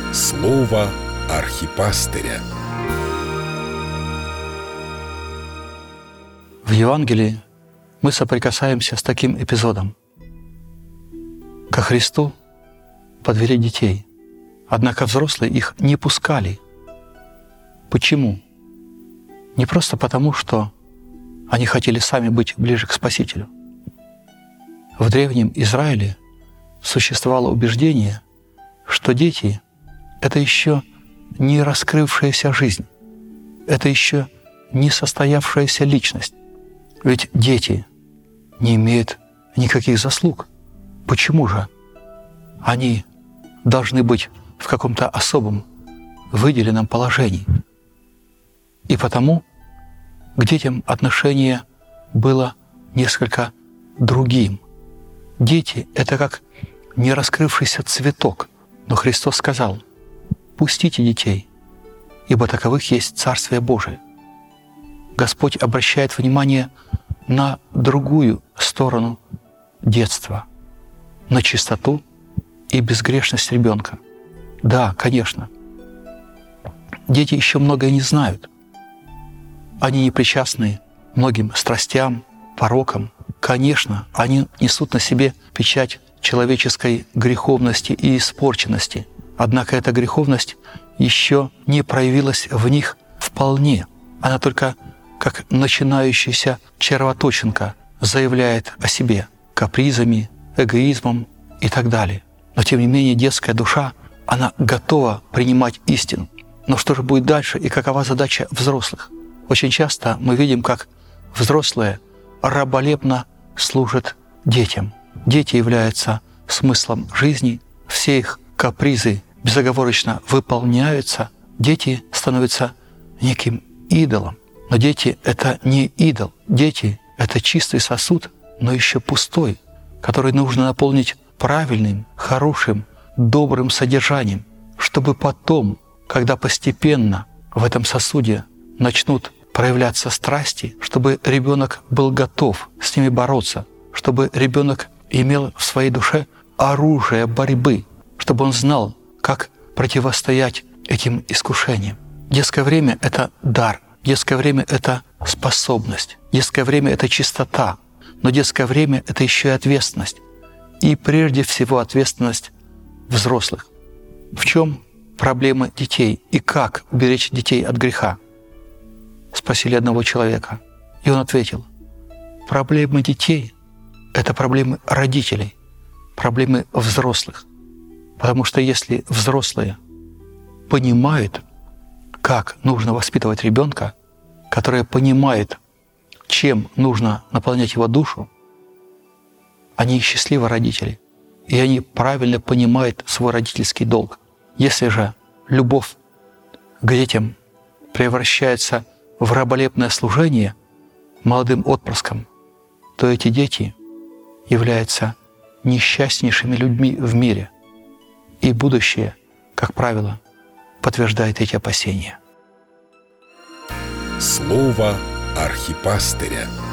Слово архипастыря. В Евангелии мы соприкасаемся с таким эпизодом. Ко Христу подвели детей, однако взрослые их не пускали. Почему? Не просто потому, что они хотели сами быть ближе к Спасителю. В древнем Израиле существовало убеждение, что дети — это еще не раскрывшаяся жизнь, это еще не состоявшаяся личность. Ведь дети не имеют никаких заслуг. Почему же они должны быть в каком-то особом, выделенном положении? И потому к детям отношение было несколько другим. Дети — это как не раскрывшийся цветок. Но Христос сказал: «Пустите детей, ибо таковых есть Царствие Божие». Господь обращает внимание на другую сторону детства, на чистоту и безгрешность ребенка. Да, конечно, дети еще многое не знают. Они не причастны многим страстям, порокам. Конечно, они несут на себе печать человеческой греховности и испорченности. Однако эта греховность еще не проявилась в них вполне. Она только как начинающаяся червоточинка заявляет о себе капризами, эгоизмом и так далее. Но тем не менее детская душа, она готова принимать истину. Но что же будет дальше и какова задача взрослых? Очень часто мы видим, как взрослые раболепно служат детям. Дети являются смыслом жизни, все их капризы безоговорочно выполняются, дети становятся неким идолом. Но дети — это не идол. Дети — это чистый сосуд, но еще пустой, который нужно наполнить правильным, хорошим, добрым содержанием, чтобы потом, когда постепенно в этом сосуде начнут проявляться страсти, чтобы ребенок был готов с ними бороться, чтобы ребенок имел в своей душе оружие борьбы, чтобы он знал, как противостоять этим искушениям. Детское время — это дар, детское время — это способность, детское время — это чистота, но детское время — это еще и ответственность, и прежде всего ответственность взрослых. В чем проблема детей и как уберечь детей от греха? Спросили одного человека, и он ответил: проблемы детей — это проблемы родителей, проблемы взрослых. Потому что если взрослые понимают, как нужно воспитывать ребенка, которые понимают, чем нужно наполнять его душу, они счастливы родители, и они правильно понимают свой родительский долг. Если же любовь к детям превращается в раболепное служение молодым отпрыскам, то эти дети являются несчастнейшими людьми в мире. И будущее, как правило, подтверждает эти опасения. Слово архипастыря.